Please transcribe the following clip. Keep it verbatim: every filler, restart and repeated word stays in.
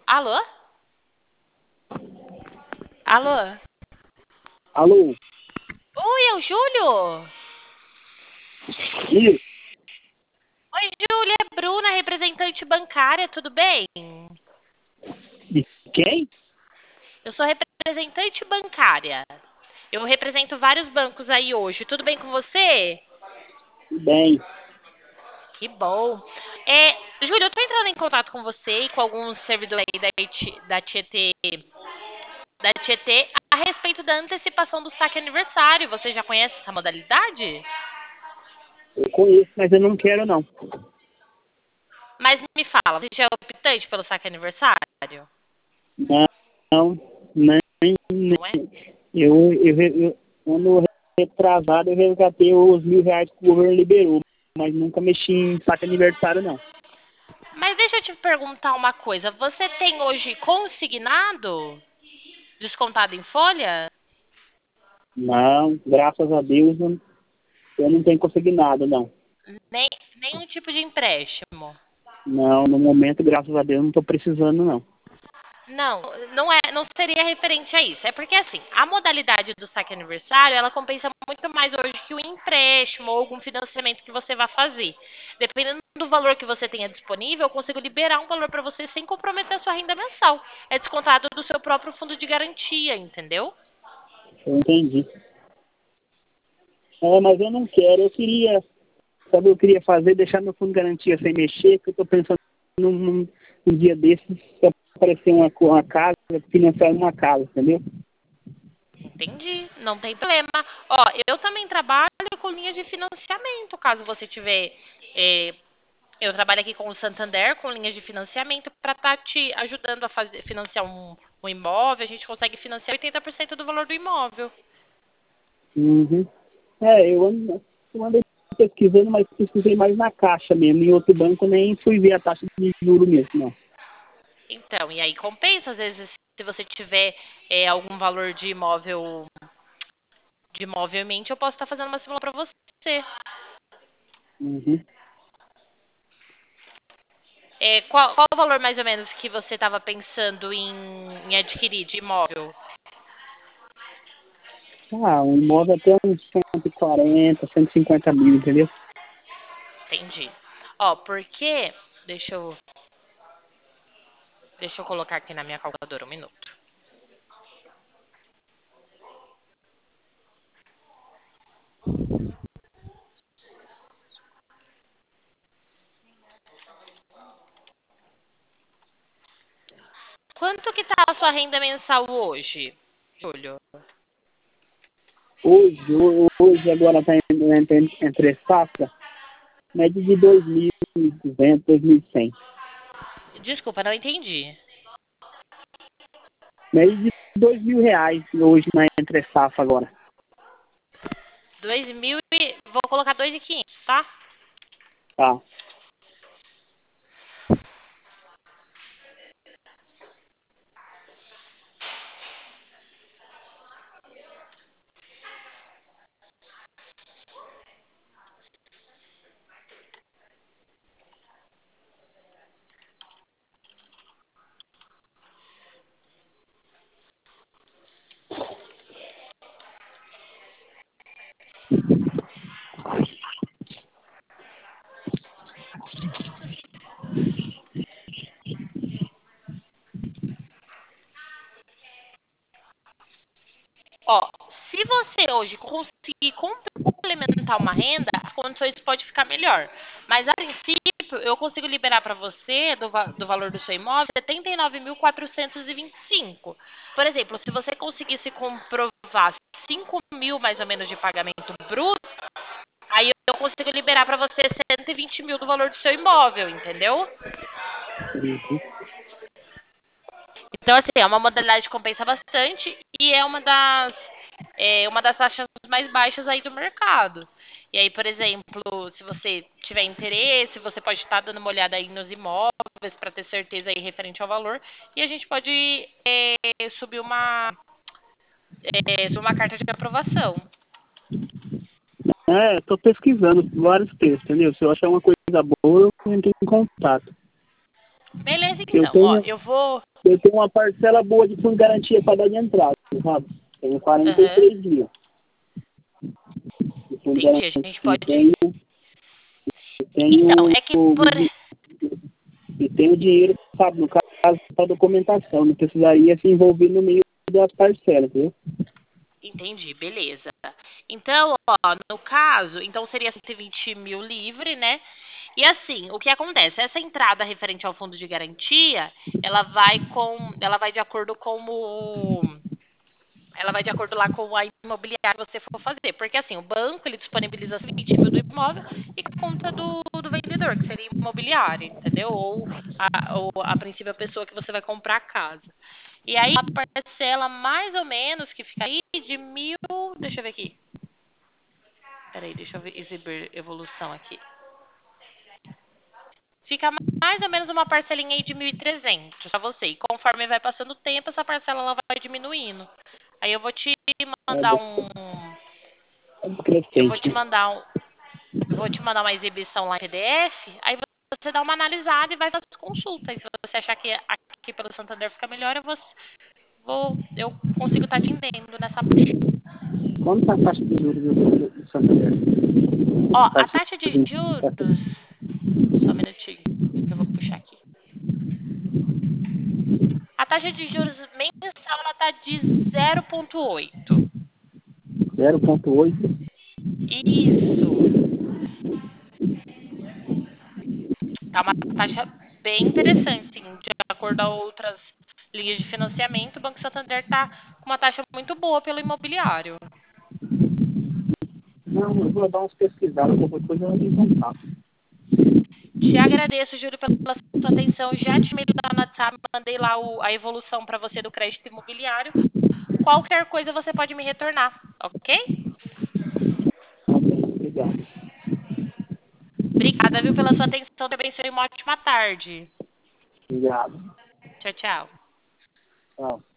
Alô? Alô? Alô? Oi, é o Júlio? Isso. Oi, Júlio, é Bruna, representante bancária, tudo bem? De quem? Eu sou representante bancária. Eu represento vários bancos aí hoje. Tudo bem com você? Bem. Que bom. É, Júlio, eu tô entrando em contato com você e com alguns servidores aí da, Iti- da Tietê, da Tietê a respeito da antecipação do saque aniversário. Você já conhece essa modalidade? Eu conheço, mas eu não quero, não. Mas me fala, você já é optante pelo saque aniversário? Não, nem, nem. Não é? Eu, eu, eu, ano retrasado, eu resgatei os mil reais que o governo liberou, mas nunca mexi em saque aniversário, não. Mas deixa eu te perguntar uma coisa. Você tem hoje consignado? Descontado em folha? Não, graças a Deus, eu, eu não tenho conseguido nada, não. Nem, nenhum tipo de empréstimo? Não, no momento, graças a Deus, não estou precisando, não. Não, não é, não seria referente a isso. É porque assim, a modalidade do saque aniversário, ela compensa muito mais hoje que o empréstimo ou algum financiamento que você vai fazer. Dependendo do valor que você tenha disponível, eu consigo liberar um valor para você sem comprometer a sua renda mensal. É descontado do seu próprio fundo de garantia, entendeu? Eu entendi. É, mas eu não quero, eu queria, sabe o que eu queria fazer? Deixar meu fundo de garantia sem mexer, que eu estou pensando num, num, num dia desses, se aparecer uma, uma casa, financiar uma casa, entendeu? Entendi, não tem problema. Ó, eu também trabalho com linhas de financiamento, caso você tiver. eh, eu trabalho aqui com o Santander, com linhas de financiamento, para estar te ajudando a fazer, financiar um, um imóvel. A gente consegue financiar oitenta por cento do valor do imóvel. Uhum. É, eu ando, eu andei pesquisando, mas pesquisei mais na Caixa mesmo. Em outro banco nem fui ver a taxa de juros mesmo, não. Então, e aí compensa, às vezes, se você tiver eh, algum valor de imóvel, de imóvel em mente, eu posso estar fazendo uma simulação para você. Uhum. Eh, qual, qual o valor mais ou menos que você estava pensando em, em adquirir de imóvel? Ah, um imóvel até uns cento e quarenta, cento e cinquenta mil, entendeu? Entendi. Ó, porque. Deixa eu. Deixa eu colocar aqui na minha calculadora um minuto. Quanto que tá a sua renda mensal hoje, Júlio? Hoje, ho- hoje agora está entre, entre safra, média de dois mil e duzentos, dois mil e cem. Desculpa, não entendi. Média de dois mil reais hoje na entre safra agora. Dois mil e. Vou colocar dois mil e quinhentos, tá? Tá. Ó, se você hoje conseguir complementar uma renda, as condições podem ficar melhor. Mas a princípio, eu consigo liberar para você do, va- do valor do seu imóvel setenta e nove mil quatrocentos e vinte e cinco. Por exemplo, se você conseguisse comprovar cinco mil mais ou menos de pagamento bruto, aí eu consigo liberar para você cento e vinte mil do valor do seu imóvel, entendeu? Uhum. Então, assim, é uma modalidade que compensa bastante e é uma das, é uma das taxas mais baixas aí do mercado. E aí, por exemplo, se você tiver interesse, você pode estar dando uma olhada aí nos imóveis para ter certeza aí referente ao valor. E a gente pode é, subir uma, é, subir uma carta de aprovação. É, estou pesquisando vários textos, entendeu? Se eu achar uma coisa boa, eu entro em contato. Beleza, Eu então. Ó, tenho. eu vou. eu tenho uma parcela boa de fundo de garantia para dar de entrada, sabe? Tenho quarenta e três dias. De fundo de Entendi, a garantia. gente pode... Tenho, tenho, Então, é que por... E tenho dinheiro, sabe, no caso, para documentação. Não precisaria se envolver no meio das parcelas, viu? Entendi, beleza. Então, ó, no caso, então seria cento e vinte mil livre, né? E assim, o que acontece? Essa entrada referente ao fundo de garantia, ela vai com, ela vai de acordo com o, ela vai de acordo lá com a imobiliária que você for fazer. Porque assim, o banco, ele disponibiliza vinte mil do imóvel e conta do, do vendedor, que seria imobiliário, entendeu? Ou a, ou a princípio a pessoa que você vai comprar a casa. E aí, a parcela mais ou menos que fica aí de mil, deixa eu ver aqui. Peraí, deixa eu ver, exibir evolução aqui. Fica mais ou menos uma parcelinha aí de mil e trezentos para você. E conforme vai passando o tempo, essa parcela ela vai diminuindo. Aí eu vou te mandar um, eu vou te Crescente. mandar um, eu vou te mandar uma exibição lá em P D F. Aí você dá uma analisada e vai fazer as consultas. E se você achar que aqui pelo Santander fica melhor, eu vou, vou eu consigo estar te entendendo nessa parte. Quanto tá a taxa de juros do do Santander? Ó, a taxa de juros, só um minutinho, que eu vou puxar aqui. A taxa de juros mensal ela tá de zero vírgula oito. zero vírgula oito. Isso. Tá uma taxa bem interessante, sim. De acordo a outras linhas de financiamento, o Banco Santander tá com uma taxa muito boa pelo imobiliário. Não, eu vou dar uns pesquisados, qualquer coisa eu vou em contato. Te agradeço, Júlio, pela sua atenção. Já te mandei lá no WhatsApp, mandei lá o, a evolução para você do crédito imobiliário. Qualquer coisa você pode me retornar, ok? Obrigado. Obrigada, viu, pela sua atenção. Também seja uma ótima tarde. Obrigado. Tchau, tchau. Tchau.